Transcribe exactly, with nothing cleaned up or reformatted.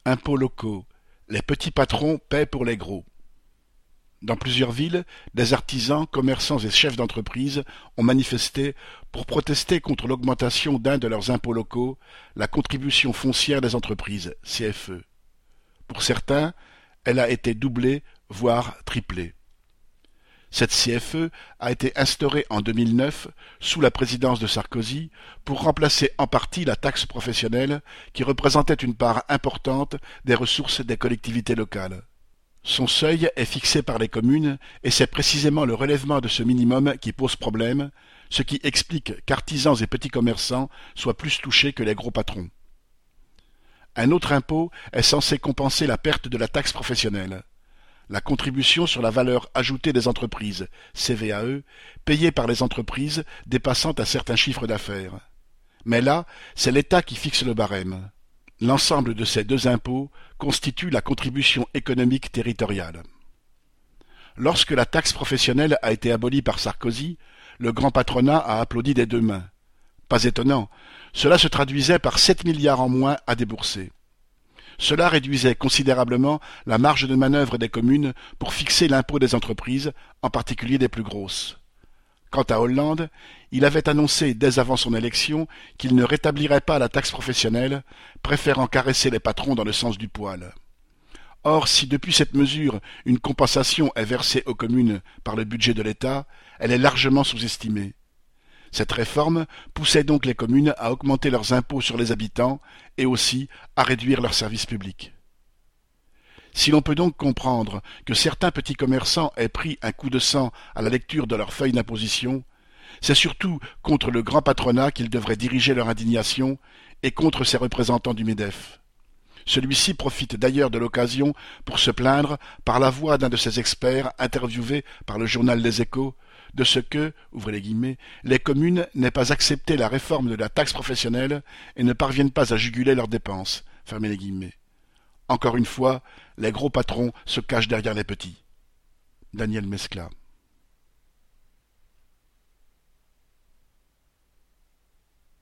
Impôts locaux. Les petits patrons paient pour les gros. Dans plusieurs villes, des artisans, commerçants et chefs d'entreprise ont manifesté pour protester contre l'augmentation d'un de leurs impôts locaux, la contribution foncière des entreprises, C F E. Pour certains, elle a été doublée, voire triplée. Cette C F E a été instaurée en deux mille neuf, sous la présidence de Sarkozy, pour remplacer en partie la taxe professionnelle qui représentait une part importante des ressources des collectivités locales. Son seuil est fixé par les communes et c'est précisément le relèvement de ce minimum qui pose problème, ce qui explique qu'artisans et petits commerçants soient plus touchés que les gros patrons. Un autre impôt est censé compenser la perte de la taxe professionnelle. La contribution sur la valeur ajoutée des entreprises, C V A E, payée par les entreprises dépassant un certain chiffre d'affaires. Mais là, c'est l'État qui fixe le barème. L'ensemble de ces deux impôts constitue la contribution économique territoriale. Lorsque la taxe professionnelle a été abolie par Sarkozy, le grand patronat a applaudi des deux mains. Pas étonnant, cela se traduisait par sept milliards en moins à débourser. Cela réduisait considérablement la marge de manœuvre des communes pour fixer l'impôt des entreprises, en particulier des plus grosses. Quant à Hollande, il avait annoncé dès avant son élection qu'il ne rétablirait pas la taxe professionnelle, préférant caresser les patrons dans le sens du poil. Or, si depuis cette mesure une compensation est versée aux communes par le budget de l'État, elle est largement sous-estimée. Cette réforme poussait donc les communes à augmenter leurs impôts sur les habitants et aussi à réduire leurs services publics. Si l'on peut donc comprendre que certains petits commerçants aient pris un coup de sang à la lecture de leurs feuilles d'imposition, c'est surtout contre le grand patronat qu'ils devraient diriger leur indignation et contre ses représentants du MEDEF. Celui-ci profite d'ailleurs de l'occasion pour se plaindre, par la voix d'un de ses experts interviewé par le journal Les Échos, de ce que, ouvrez les guillemets, les communes n'aient pas accepté la réforme de la taxe professionnelle et ne parviennent pas à juguler leurs dépenses, fermez les guillemets. Encore une fois, les gros patrons se cachent derrière les petits. Daniel Mescla.